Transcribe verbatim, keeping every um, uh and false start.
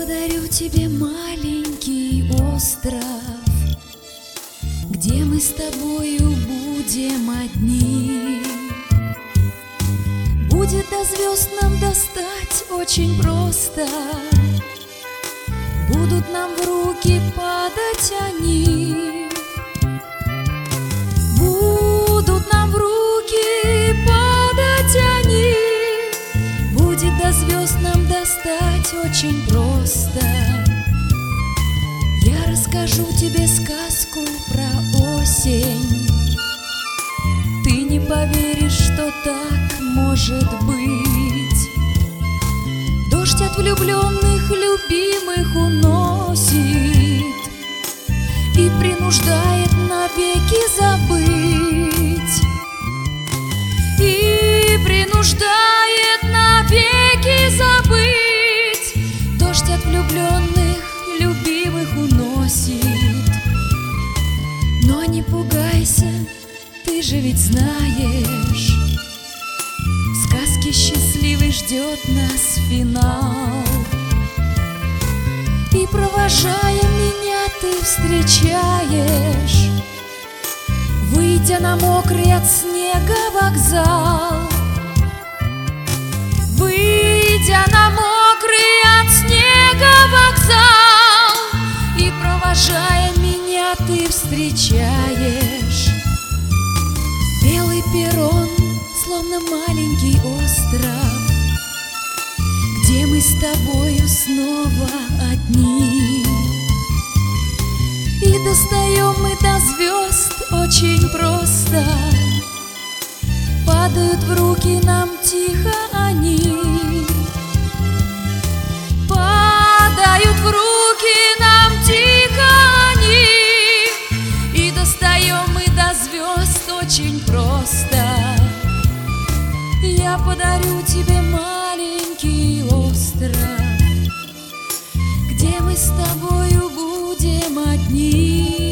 подарю тебе маленький остров, где мы с тобою будем одни. Будет до звезд нам достать очень просто, будут нам в руки падать они. Будут нам в руки падать они. Будет до звезд нам достать очень просто. Я расскажу тебе сказку про осень. Ты не поверишь, что так может быть. Дождь от влюбленных любимых уносит и принуждает навеки забыть. И принуждает навеки забыть. Дождь от влюбленных любимых уносит. Но не пугайся, ты же ведь знаешь, в сказке счастливой ждет нас финал. И провожая меня ты встречаешь, выйдя на мокрый от снега вокзал. Выйдя на мокрый от снега вокзал, и провожая меня ты встречаешь белый перрон, словно маленький остров, где мы с тобою снова одни. И достаем мы до звезд очень просто, падают в руки нам тихо они. Падают в руки нам тихо они. И достаем мы до звезд очень просто. Я подарю тебе маленький остров, где мы с тобою будем одни.